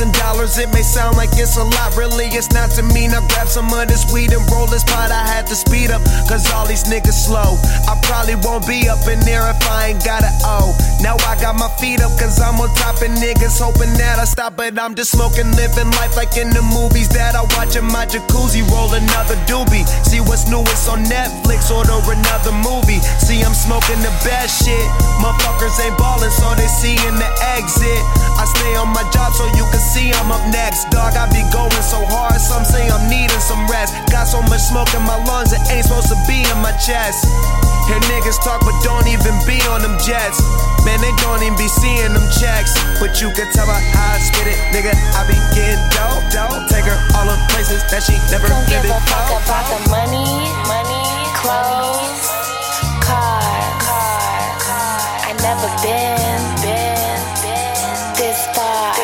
$1,000, it may sound like it's a lot. Really, it's not to me. Now grab some of this weed and roll this pot. I had to speed up, cause all these niggas slow. I probably won't be up in there if I ain't got it. Oh, now I got my feet up, cause I'm on top of niggas, hoping that I stop. But I'm just smoking, living life like in the movies that I watch in my jacuzzi. Roll another doobie, see what's new, it's on Netflix. Order another movie, see I'm smoking the best shit. Motherfuckers ain't ballin', so they see in the exit. I stay on my job so you can see I'm up next. Dog, I be going so hard, some say I'm needing some rest. Got so much smoke in my lungs, it ain't supposed to be in my chest. Hear niggas talk but don't even be on them jets. Man, they don't even be seeing them checks. But you can tell by how I spit it, nigga, I be getting dope. Take her all the places that she never don't really give a fuck go. about the money, clothes, car. I never been this far.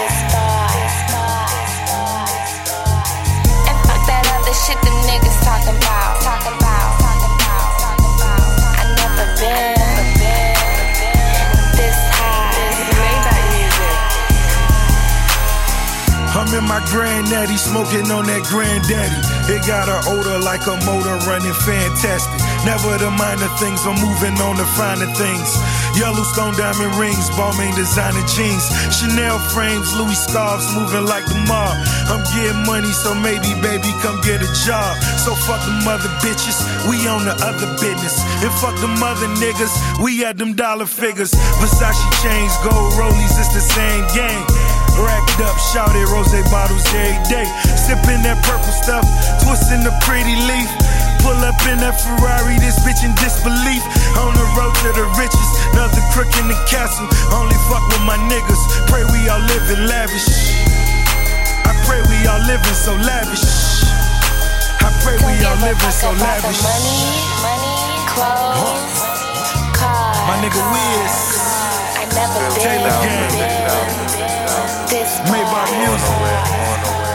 And fuck that other shit them niggas talking about. I never been this high. Maybach music. I'm in my granddaddy, smoking on that granddaddy. It got an odor like a motor running fantastic. Never the minor things, I'm moving on the finer things. Yellowstone diamond rings, Balmain designer jeans, Chanel frames, Louis scarves, moving like the mob. I'm getting money, so maybe, baby, come get a job. So fuck them other bitches, we on the other business. And fuck them other niggas, we at them dollar figures. Versace chains, gold rollies, it's the same game. Racked up, shouted rose bottles every day. Sipping that purple stuff, twisting the pretty leaf. Pull up in that Ferrari, this bitch in disbelief. On the road to the riches, another crook in the castle. Only fuck with my niggas, pray we all living lavish. I pray we all living so lavish. I pray we all living so lavish. Money, clothes, cars. My nigga Wiz, I never been Taylor Gang, this far. Maybach music.